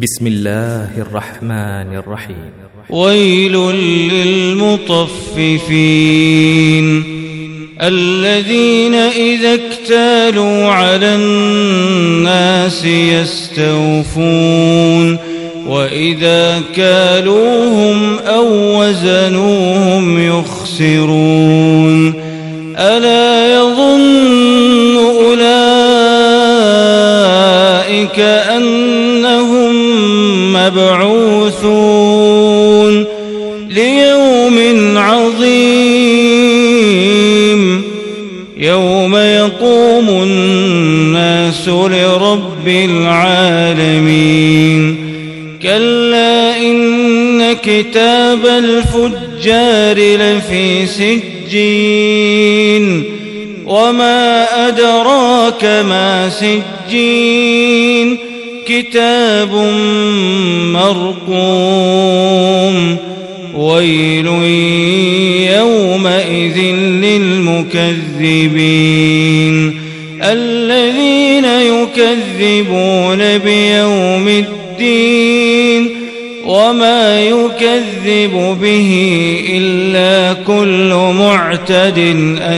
بسم الله الرحمن الرحيم. ويل للمطففين الذين إذا اكتالوا على الناس يستوفون وإذا كالوهم أو وزنوهم يخسرون ألا يظن أولئك أنهم مبعوثون ليوم عظيم يوم يقوم الناس لرب العالمين كلا إن كتاب الفجار لفي سجين وما أدراك ما سجين كتاب مرقوم ويل يومئذ للمكذبين الذين يكذبون بيوم الدين وما يكذب به إلا كل معتد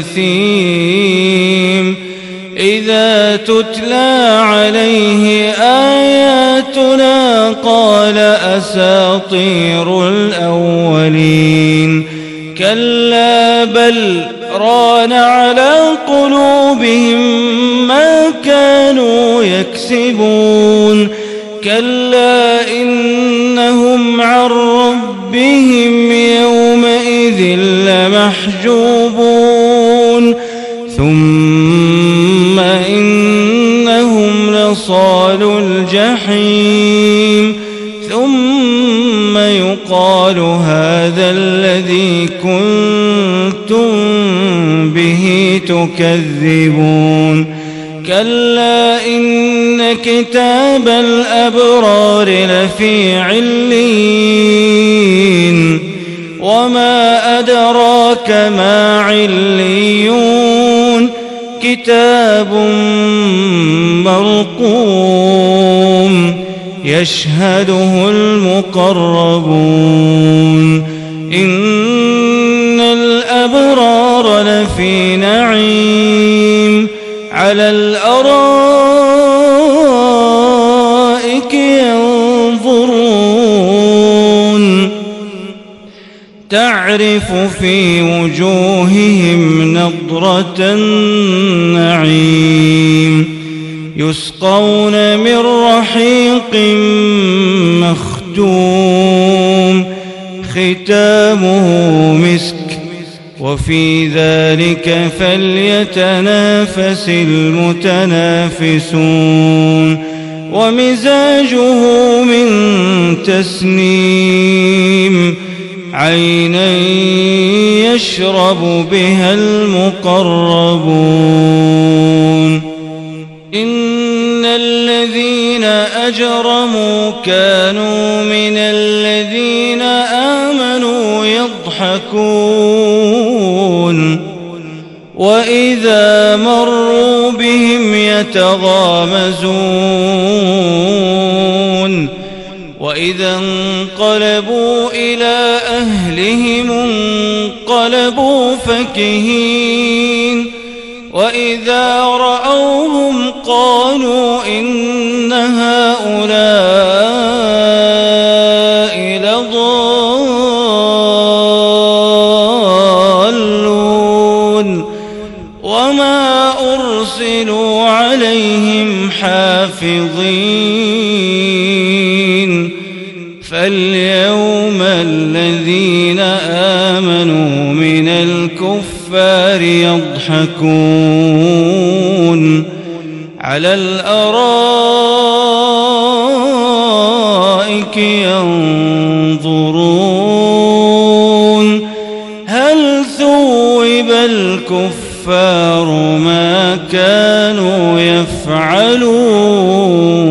أثيم إذا تتلى عليه آياتنا قال أساطير الأولين كلا بل ران على قلوبهم ما كانوا يكسبون كلا إنهم عن ربهم يومئذ لمحجوبون ثم إنهم لصالو الجحيم ثم يقال هذا الذي كنتم به تكذبون كلا إن كتاب الأبرار لفي عليين وما أدراك ما عليون كتاب مرقوم يشهده المقربون إن الأبرار لفي نعيم على الأرائك ينظرون تعرف في وجوههم نضرة النعيم يسقون من رحيق مختوم ختامه مسك وفي ذلك فليتنافس المتنافسون ومزاجه من تسنيم عينا يشرب بها المقربون إن الذين أجرموا كانوا من الذين آمنوا يضحكون وإذا مروا بهم يتغامزون وإذا انقلبوا إلى أهلهم انقلبوا فكهين وإذا رأوهم قالوا إن هؤلاء لضالون وما أرسلوا عليهم حافظين فاليوم الذين آمنوا من الكفار يضحكون على الأرائك ينظرون هل ثوب الكفار ما كانوا يفعلون